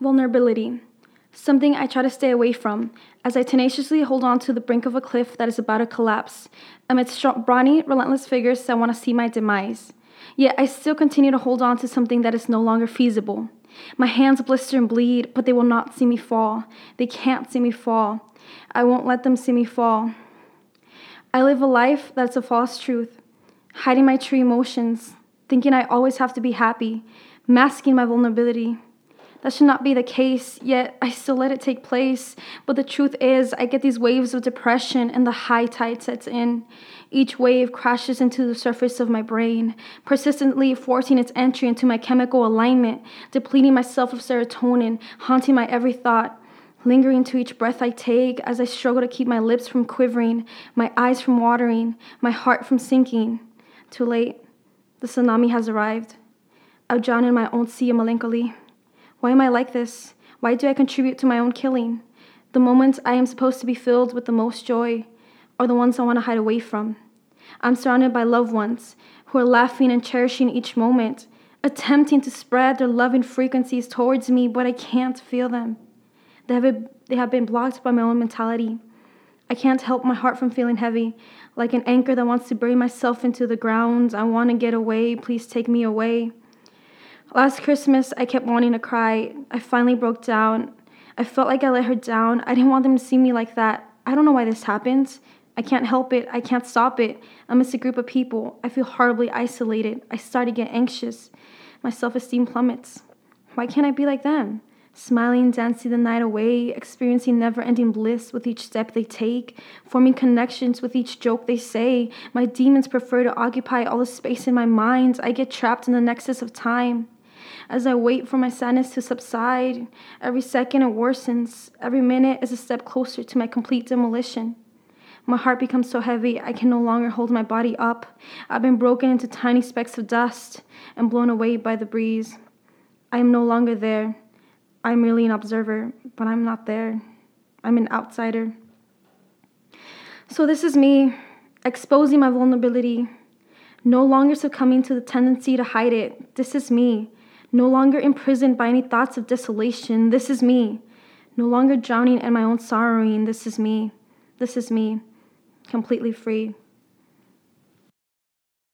Vulnerability. Something I try to stay away from as I tenaciously hold on to the brink of a cliff that is about to collapse amidst brawny, relentless figures that want to see my demise. Yet I still continue to hold on to something that is no longer feasible. My hands blister and bleed, but they will not see me fall. They can't see me fall. I won't let them see me fall. I live a life that's a false truth, hiding my true emotions, thinking I always have to be happy, masking my vulnerability. That should not be the case, yet I still let it take place. But the truth is, I get these waves of depression and the high tide sets in. Each wave crashes into the surface of my brain, persistently forcing its entry into my chemical alignment, depleting myself of serotonin, haunting my every thought, lingering to each breath I take as I struggle to keep my lips from quivering, my eyes from watering, my heart from sinking. Too late. The tsunami has arrived. I've drowned in my own sea of melancholy. Why am I like this? Why do I contribute to my own killing? The moments I am supposed to be filled with the most joy are the ones I want to hide away from. I'm surrounded by loved ones who are laughing and cherishing each moment, attempting to spread their loving frequencies towards me, but I can't feel them. They have been blocked by my own mentality. I can't help my heart from feeling heavy, like an anchor that wants to bury myself into the ground. I want to get away. Please take me away. Last Christmas, I kept wanting to cry. I finally broke down. I felt like I let her down. I didn't want them to see me like that. I don't know why this happens. I can't help it. I can't stop it. Amidst a group of people, I feel horribly isolated. I start to get anxious. My self-esteem plummets. Why can't I be like them? Smiling, dancing the night away, experiencing never-ending bliss with each step they take, forming connections with each joke they say. My demons prefer to occupy all the space in my mind. I get trapped in the nexus of time. As I wait for my sadness to subside, every second it worsens. Every minute is a step closer to my complete demolition. My heart becomes so heavy, I can no longer hold my body up. I've been broken into tiny specks of dust and blown away by the breeze. I am no longer there. I'm merely an observer, but I'm not there. I'm an outsider. So this is me, exposing my vulnerability, no longer succumbing to the tendency to hide it. This is me. No longer imprisoned by any thoughts of desolation. This is me. No longer drowning in my own sorrowing. This is me. This is me. Completely free.